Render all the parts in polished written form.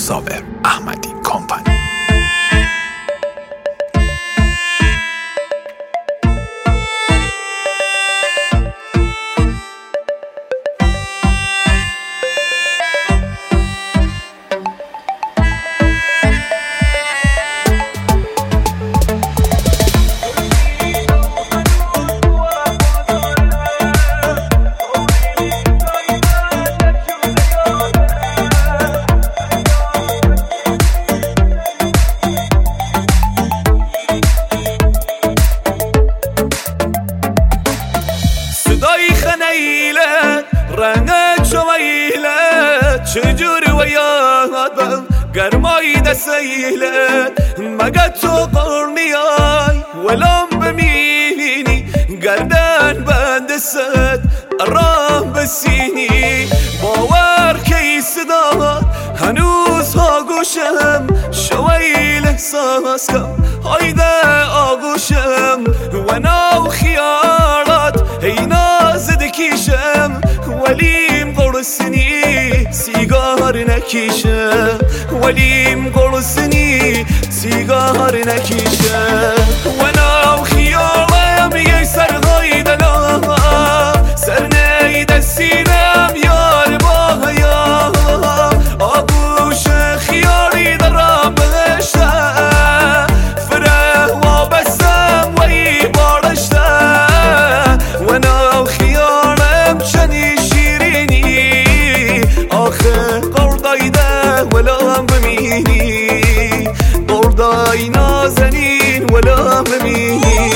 صابر احمدی کمپانی. رنگت شویلت چجوری و یادم گرمایی دستیلت مگه تو قرنیای ولم بمینی گردن بندست راه بسینی باور که صدا هنوز ها گوشم شویل احساس کم هایده آگوشم و نو خیارات ای نازد کیشم ولیم قرصنی سیگار نکیشم ولیم قرصنی سیگار نکیشم و نو خیارم یه سرغای دلم سر نید سینم یار با هیام آگوش خیاری درم بغشته فره و بسم و ای بارشته و نو خیارم چنی شیرینی آخه قردایده ولام بمینی قردای نازنین ولام بمینی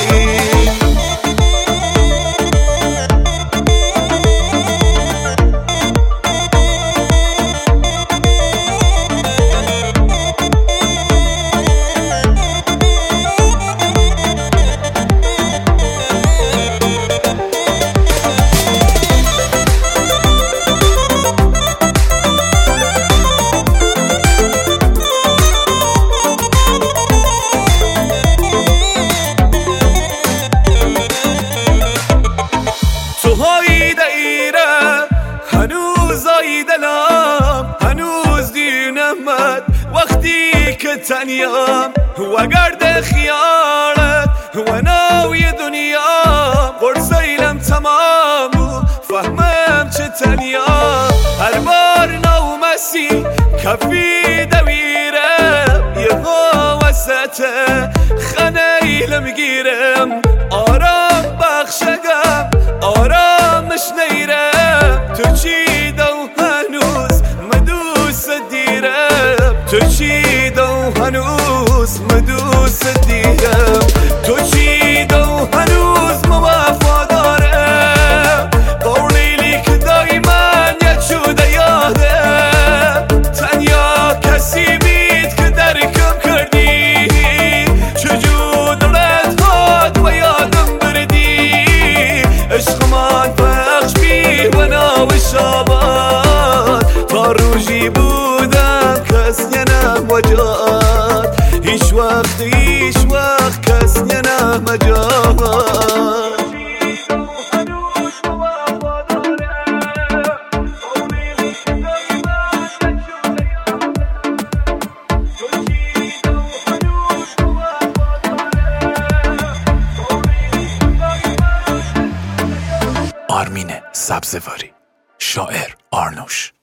هنوز دلم هنوز دینمت وقتی که تنیام و گرد خیالت و نوی دنیا قرصیلم تمام فهمم چه تنیا هر بار نو مسی کفی دویرم یه وسط خنیلم گیرم آرام بخشگم آرامش نیرم تو چی دو هنوز مدوس دیرم تو چی دو هنوز مدوس دیرم تو چی دو هنوز موافقارم قولیلی که دایما یچوده یادم تنیا کسی بید که درکم کردی چجور دلت خود و یادم بردی عشق من پخش بی و ناو شاباد تا روزی بودم کس ینم وجاد هیچ وقت کس ینم وجاد آرمین سبزواری، شاعر آرنوش.